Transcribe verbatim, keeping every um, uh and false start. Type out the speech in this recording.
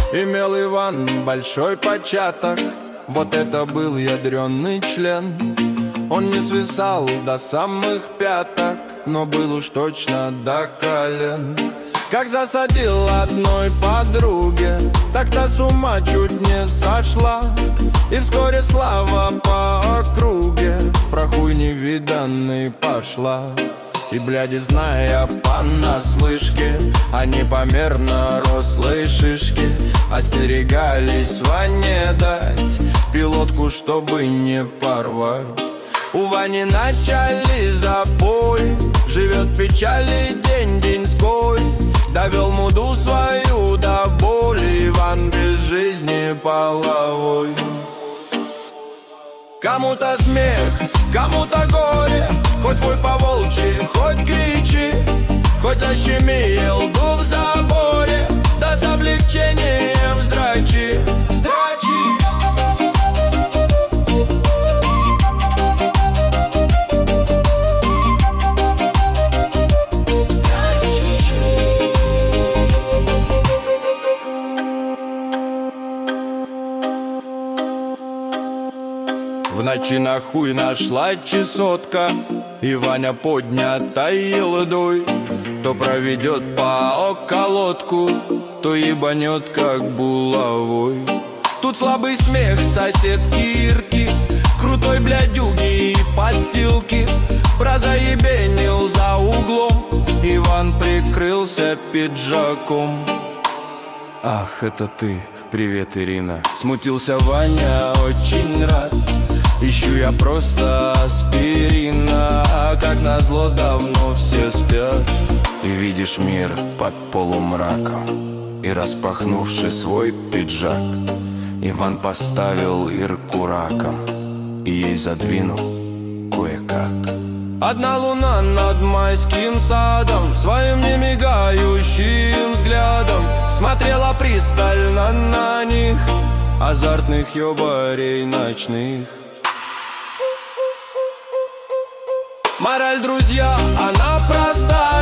Имел Иван большой початок, вот это был ядрёный член. Он не свисал до самых пяток, но был уж точно до колен. Как засадил одной подруге, так-то с ума чуть не сошла. И вскоре слава по округе про хуй невиданный пошла. И, бляди, зная понаслышке, они померно рослые шишки остерегались Ване дать пилотку, чтобы не порвать. У Вани начали запой, живет в печали день-деньской. Довел муду свою до боли Иван без жизни половой. Кому-то смех, кому-то горе, хоть вой по волчьи, хоть кричи, хоть защеми елду в заборе, да с облегчением здрачи, здрачи. В ночи на хуй нашла чесотка, и Ваня поднятой елдой то проведет по околотку, то ебанет как булавой. Тут слабый смех соседки Ирки, крутой блядюги и подстилки. Прозаебенил за углом, Иван прикрылся пиджаком. Ах, это ты, привет, Ирина. Смутился Ваня, очень рад. Ищу я просто аспирина, а как назло давно все спят. И видишь мир под полумраком, и распахнувши свой пиджак, Иван поставил Ирку раком и ей задвинул кое-как. Одна луна над майским садом своим немигающим взглядом смотрела пристально на них, азартных ёбарей ночных. Мораль, друзья, она проста: